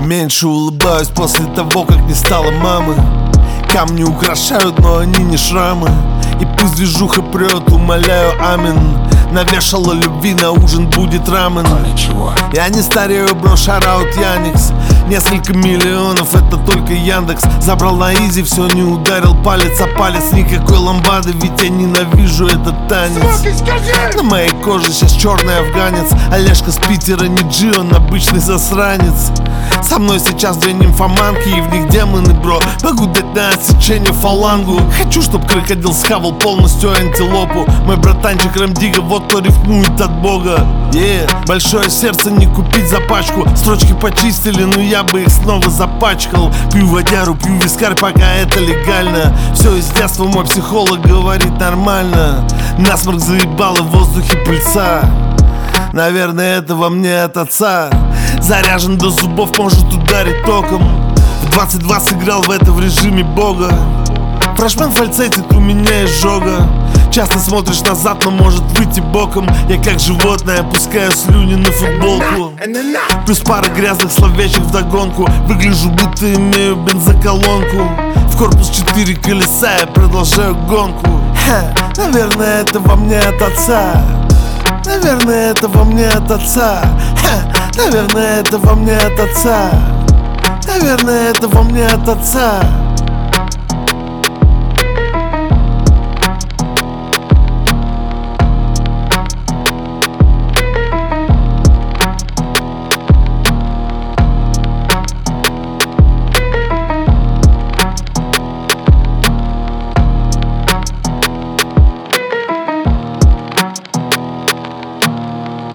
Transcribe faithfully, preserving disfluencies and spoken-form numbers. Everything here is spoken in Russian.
Меньше улыбаюсь после того, как не стало мамы. Камни украшают, но они не шрамы. И пусть движуха прет, умоляю, амин. Навешала любви, на ужин будет рамен. Я не старею, бро, шараут Яникс. Несколько миллионов, это только Яндекс. Забрал на изи, все, не ударил палец о палец. Никакой ламбады, ведь я ненавижу этот танец. На моей коже сейчас черный афганец. Олежка с Питера, не Джи, он обычный засранец. Со мной сейчас две нимфоманки, и в них демоны, бро. Могу дать на отсечение фалангу. Хочу, чтоб крокодил схавал полностью антилопу. Мой братанчик Рамдига, вот кто рифмует от бога. Yeah. Большое сердце не купить за пачку. Строчки почистили, но я бы их снова запачкал. Пью водяру, пью вискарь, пока это легально. Все из детства мой психолог говорит нормально. Насморк заебало в воздухе пыльца. Наверное, это во мне от отца. Заряжен до зубов, может ударить током. В двадцать два сыграл в это в режиме бога. Фрешмен фальцетит, у меня изжога. Часто смотришь назад, но может выйти боком. Я как животное опускаю слюни на футболку. Плюс пара грязных словечек вдогонку. Выгляжу, будто имею бензоколонку. В корпус четыре колеса, я продолжаю гонку. Ха, наверное, это во мне от отца. Наверное, это во мне от отца. Ха, наверное, это во мне от отца. Наверное, это во мне от отца.